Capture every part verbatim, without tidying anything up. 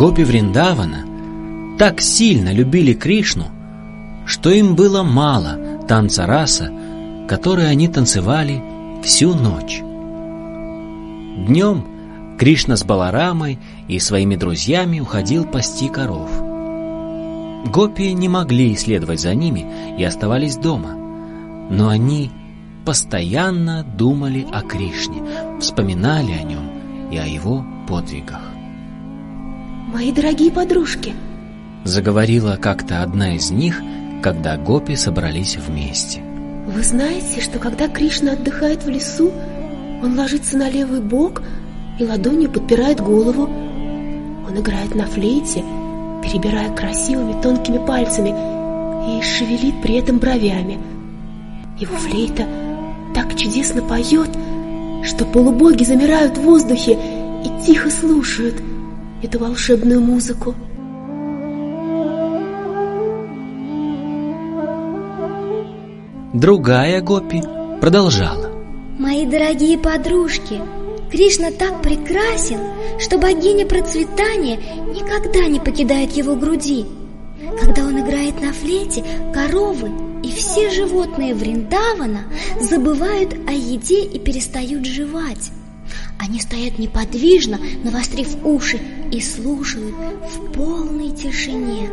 Гопи Вриндавана так сильно любили Кришну, что им было мало танца раса, который они танцевали всю ночь. Днем Кришна с Баларамой и своими друзьями уходил пасти коров. Гопи не могли следовать за ними и оставались дома, но они постоянно думали о Кришне, вспоминали о нем и о его подвигах. «Мои дорогие подружки», — заговорила как-то одна из них, когда гопи собрались вместе. «Вы знаете, что когда Кришна отдыхает в лесу, он ложится на левый бок и ладонью подпирает голову. Он играет на флейте, перебирая красивыми тонкими пальцами, и шевелит при этом бровями. Его флейта так чудесно поет, что полубоги замирают в воздухе и тихо слушают эту волшебную музыку». Другая гопи продолжала: «Мои дорогие подружки, Кришна так прекрасен, что богиня процветания никогда не покидает его груди. Когда он играет на флейте, коровы и все животные Вриндавана забывают о еде и перестают жевать. Они стоят неподвижно, навострив уши, и слушают в полной тишине».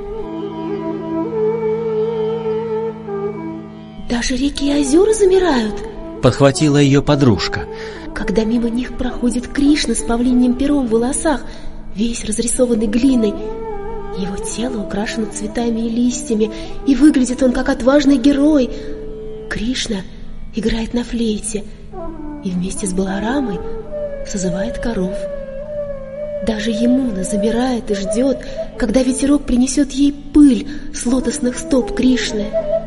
«Даже реки и озера замирают», — подхватила ее подружка, «когда мимо них проходит Кришна с павлиньим пером в волосах, весь разрисованный глиной. Его тело украшено цветами и листьями, и выглядит он как отважный герой. Кришна играет на флейте и вместе с Баларамой созывает коров. Даже Ямуна замирает и ждет, когда ветерок принесет ей пыль с лотосных стоп Кришны».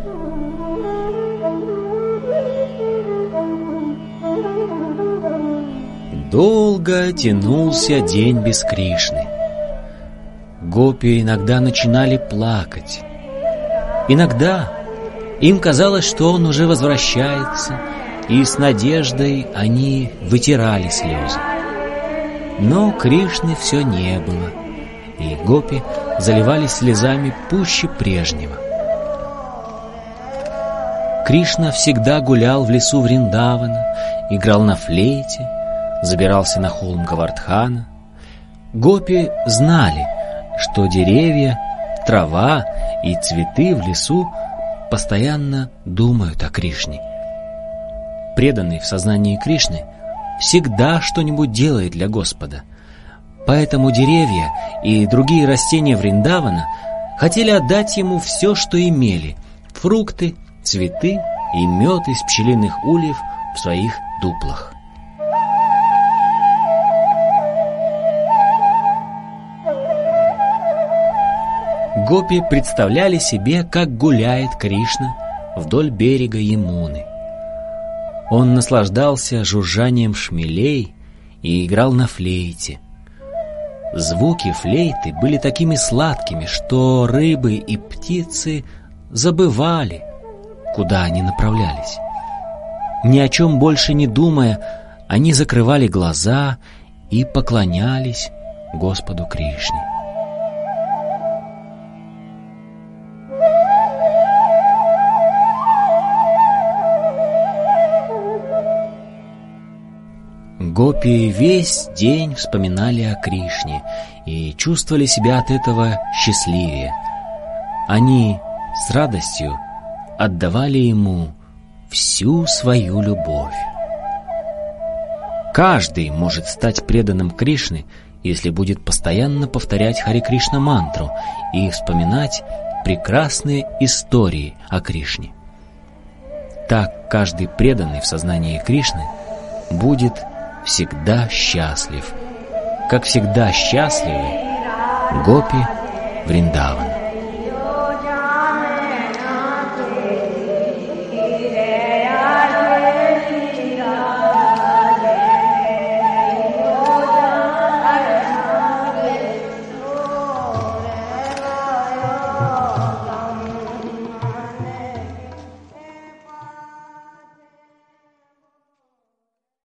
Долго тянулся день без Кришны. Гопи иногда начинали плакать. Иногда им казалось, что он уже возвращается, и с надеждой они вытирали слезы. Но Кришны все не было, и гопи заливались слезами пуще прежнего. Кришна всегда гулял в лесу Вриндавана, играл на флейте, забирался на холм Говардхана. Гопи знали, что деревья, трава и цветы в лесу постоянно думают о Кришне. Преданный в сознании Кришны всегда что-нибудь делает для Господа. Поэтому деревья и другие растения Вриндавана хотели отдать ему все, что имели: фрукты, цветы и мед из пчелиных ульев в своих дуплах. Гопи представляли себе, как гуляет Кришна вдоль берега Ямуны. Он наслаждался жужжанием шмелей и играл на флейте. Звуки флейты были такими сладкими, что рыбы и птицы забывали, куда они направлялись. Ни о чем больше не думая, они закрывали глаза и поклонялись Господу Кришне. Гопи весь день вспоминали о Кришне и чувствовали себя от этого счастливее. Они с радостью отдавали ему всю свою любовь. Каждый может стать преданным Кришне, если будет постоянно повторять Харе Кришна мантру и вспоминать прекрасные истории о Кришне. Так каждый преданный в сознании Кришны будет всегда счастлив, как всегда счастливы гопи Вриндавана.